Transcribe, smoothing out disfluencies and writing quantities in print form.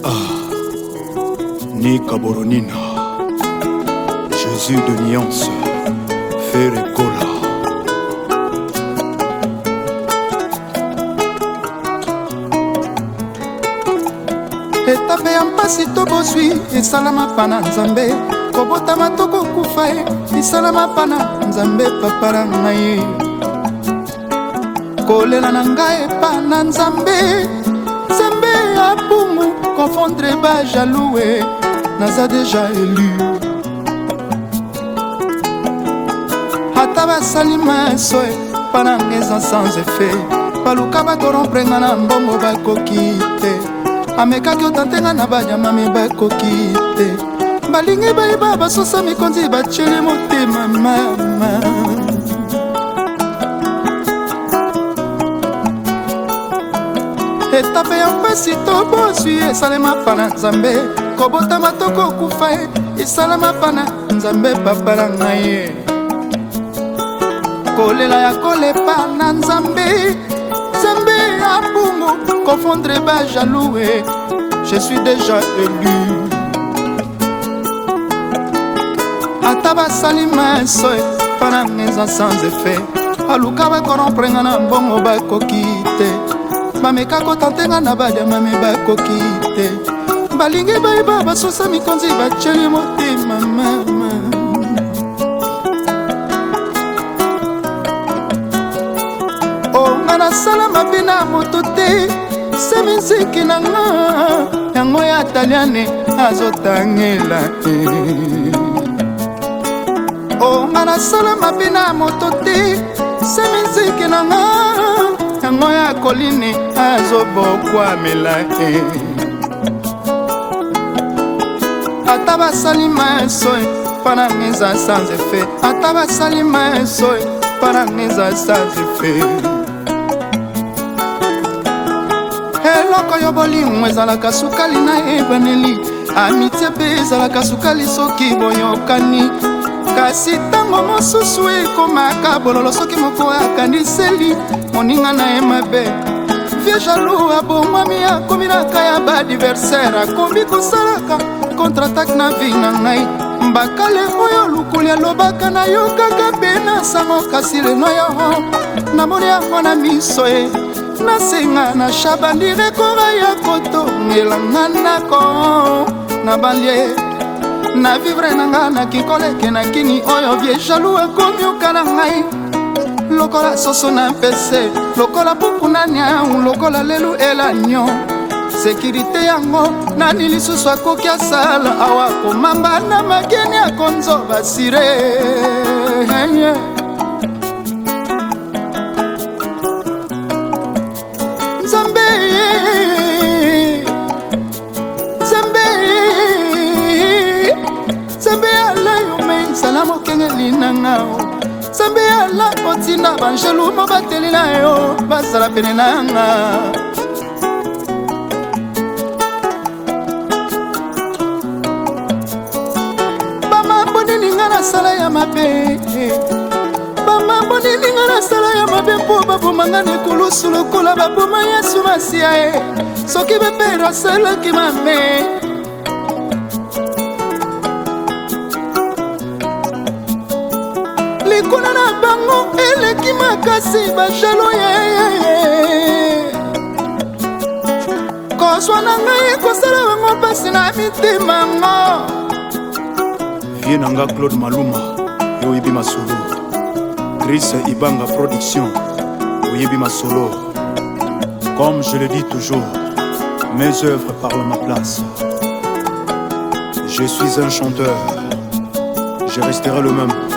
Nika Boronina, Jésus de Nuance, Ferregola. Etape ya mpasi to bozwi esalama pana nzambe kobotama to kokufa esalama pana nzambe papa na ngai kolela na ngai epa na nzambe nzambe ya bumu confondre ba jaloux naza deja élu ata basali maso epa na ngai eza sans effet baluka bakorompre nga na mbongo bakoki te amekaki otantenga na banyama me bakoki te balingi bayeba basosa mikonzi baceli motema mama etape ya mpasi to bozwi esalema pana nzambe kobotama to kokufa esalama pana nzambe papa na ngai kolela ya kolepa na nzambe nzambe ya bungu confondre ba jaloux je suis déjà élu ata basali maso pana ngeza sans effet baluka bakorompre nga na mbongo bakoki te bameka kotantenga na baliama me bakoki te balingi bayeba basosa mikonzi baceli motema mama onga nasala mabe na moto te se miziki na nga yango ya taliane azotangela onga nasala mabe na moto te se miziki na nga yango ya koline azobokwamela ata basali maso pana ngeza sans effet ata basali maso pana ngeza sans effet eloko yo bolingo ezalaka sukali na ebaneli amitie mpe ezalaka sukali soki boyokani kasi ntango mosusu ekomaka bololo soki moko akaniseli moninga na ye mabe vie jalou abomwami akomi na ka ya baadiversaire akombi kosalaka contre-attaque na vi na ngai mbakale oyo lukuli alobaka nayokaka mpe na sango kasi leno yo namoni yango na miso ye nasenga na shabandire kora ya kotongelanga nako na balie na vivre nanga na kikoleke na kini oyo vie jalou akomi oka na ngai lokola soso na mpese lokola puku na nyau lokola lelu elanyo sekirite yango nani lisusu akoki asala awa komamba na mageni akonzoba sire nzambe nzambe nzambe ala yome nsala mokengeli nangao nzambe ala otinda banjelu mo bateli na yo bazala pene nanga sala ya mabe bamambo nininga na sala ya mabe mpo babomanga nekulusu lokola baboma yesu masiya ye soki bepero asalaki mabe likuna na bango eleki makasi bajalo ye kozwa na ngai kosala bango mpasi na mitema ngo Vie nanga Claude Maluma, Yoyebi Masolo. Chris Ibanga Production, Yoyebi Masolo. Comme je le dis toujours, mes œuvres parlent ma place. Je suis un chanteur, je resterai le même.